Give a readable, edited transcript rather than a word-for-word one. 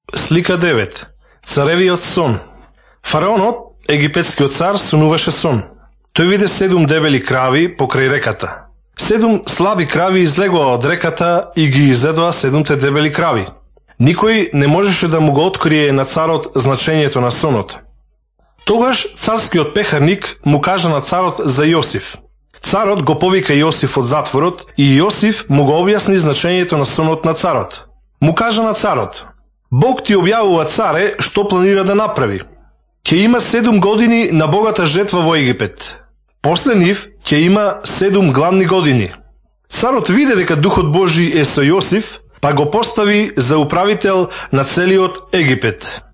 Слика 9. Царевиот сон. Фараонот, египетскиот цар, сонуваше сон. Тој виде 7 дебели крави покрај реката. 7 слаби крави излегоа од реката и ги изедоа 7 дебели крави. Никој не можеше да му го открие на царот значењето на сонот. Тогаш царскиот пехарник му кажа на царот за Јосиф. Царот го повика Јосиф од затворот и Јосиф му го објасни значењето на сонот на царот. Му кажа на царот: Бог ти објавува, царе, што планира да направи. Ќе има 7 години на богата жетва во Египет. После нив ќе има 7 гладни години. Царот виде дека Духот Божи е со Јосиф, па го постави за управител на целиот Египет.